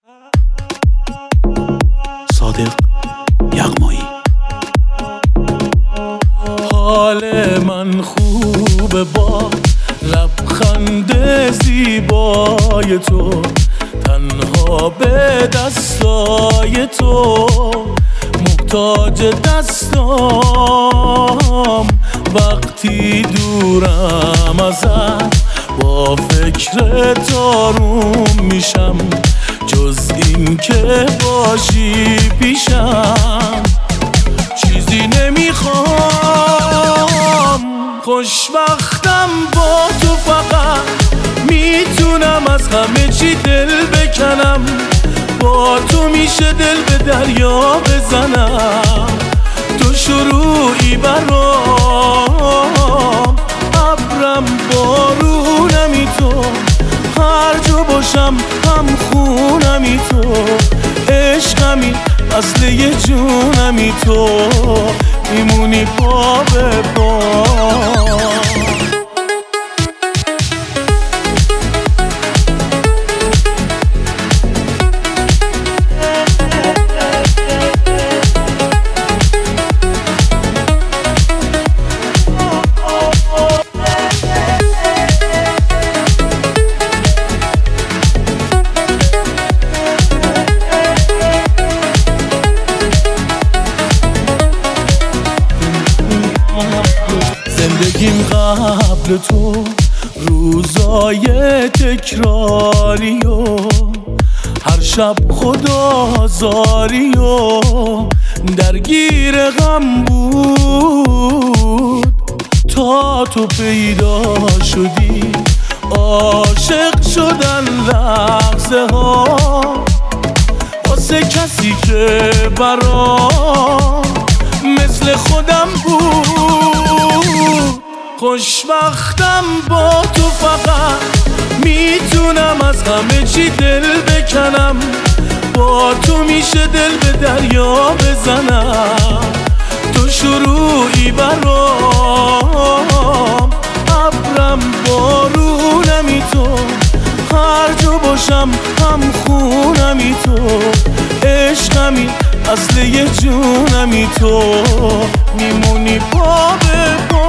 صادق یغمایی. حال من خوبه با لبخند زیبای تو، تنها به دستای تو محتاج دستام. وقتی دورم ازت با فکر آروم میشم، جز این که باشی پیشم چیزی نمیخوام. خوشبختم با تو، فقط میتونم از همه چی دل بکنم. با تو میشه دل به دریا بزنم. تو شروعی برام، ابرم بارونمی تو. هر جا باشم هم خونمی تو. عشقمی اصل جونمی تو. میمونی پا به پا. زندگیم قبل تو روزای تکراری و هر شب خدازاری و درگیر غم بود، تا تو پیدا شدی. عاشق شدن لحظه ها واسه کسی که برام مثل خودم بود. خوشبختم با تو، فقط میتونم از همه چی دل بکنم. با تو میشه دل به دریا بزنم. تو شروعی برام، ابرم بارونمی تو. هر جا باشم هم خونمی تو. عشقمی اصل جونمی تو. میمونی پا به پا.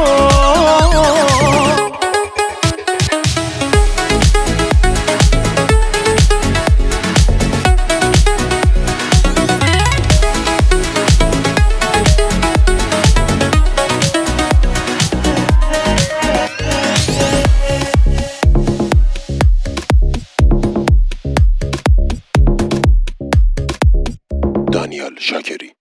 دانیال شاکری.